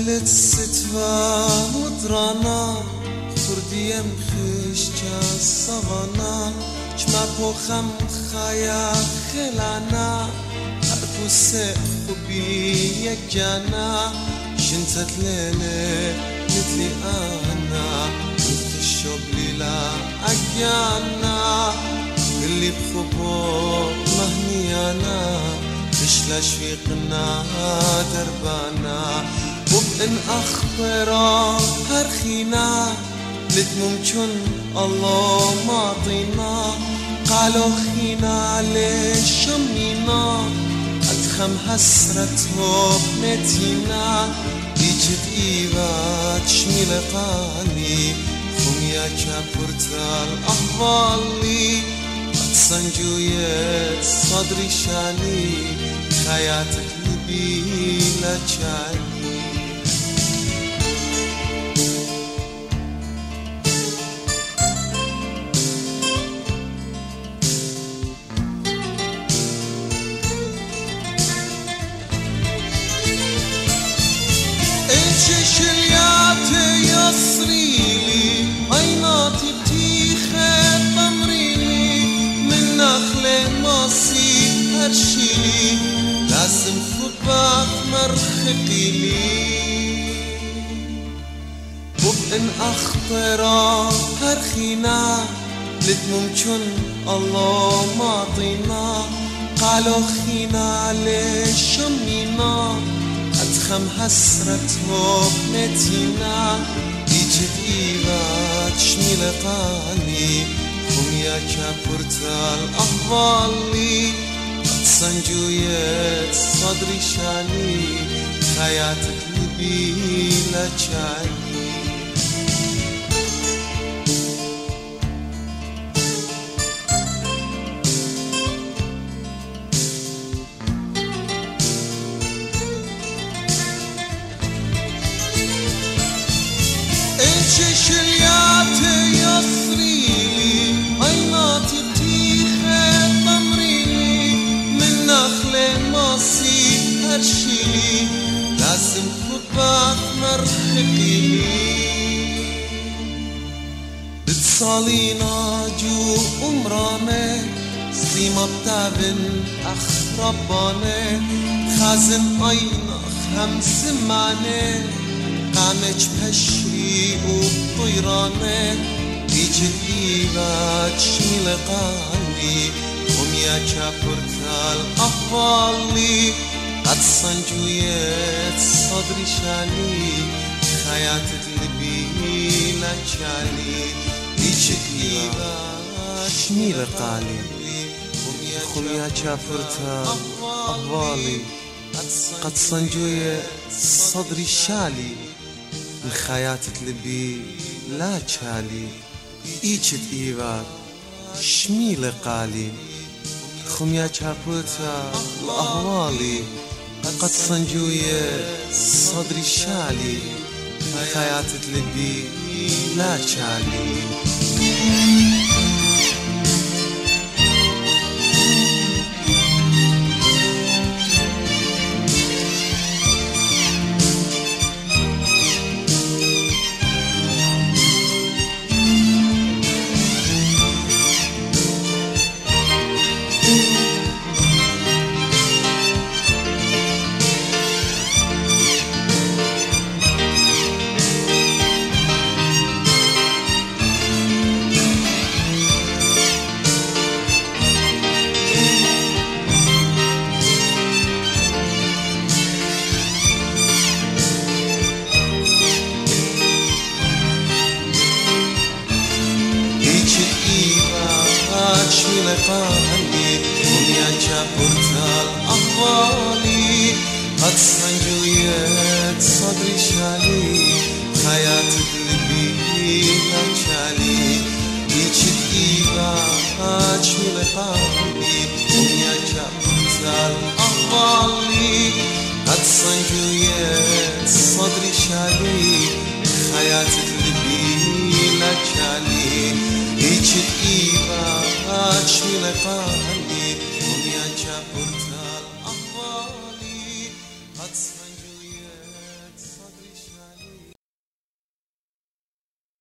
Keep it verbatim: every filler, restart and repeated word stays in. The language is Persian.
قابلت ستوى مدرانا خرديم خيش جاسوانا جمع بوخم خايا خلانا حرفو سخبي يجانا شنتت ليلة مثلي أنا وقت الشوق ليلة أجانا اللي بخبوب مهنيانا إشلا شفيقنا دربانا وبإن أخبرا هرخينا لد ممكن الله معطينا قالوا خينا ليش شمينا أدخم حسرته متينا يجد إيوات شميل قالي خميا كابورتا الأحوالي سنجوية صدري شالي خياتك لبي لا تشالي إيش شلياتي يصريلي عيناتي بتيخة تمريلي من نخلة ماسي هرشيلي لازم فباك مرخقيلي وبإن أخبرا هرخينا لد ممكن الله معطينا قالوا خينا ليش شمينا أدخم حسرته متينا يجد إيوات شميل قالي خميا كابورتا الأحوالي سنجوية صدري شالي خياتك لبي لا تشالي إيش شلياتي يصريلي عيناتي بتيخة تمريلي من نخلة ماسي هرشيلي لازم فباك مرخقيلي بتصالينا جو أمراني سليمة بتابن أخرباني خازن عينك هم سماني قامج بشري وطيراني يجد إيبات شميل قالي خميا كابورتا الأحوالي قد صنجوية صدري شالي خياتك لبي لا تشالي يجد إيبات شميل قالي خميا كابورتا الأحوالي قد صنجوية صدري شالي خياتك لبي لا تشالي إيجد إيوار شميل قالي خميا كابوتا الأهوالي قد صنجوية صدري شالي خياتك لبي لا تشالي قالي خميا كابورتا الأحوالي قد صنجوية صدري شالي خياتك لبي لا تشالي يجد إيبات شميل قالي خميا كابورتا الأحوالي قد صنجوية صدري شالي خياتك لبي لا تشالي يجد إيبات شميل قالي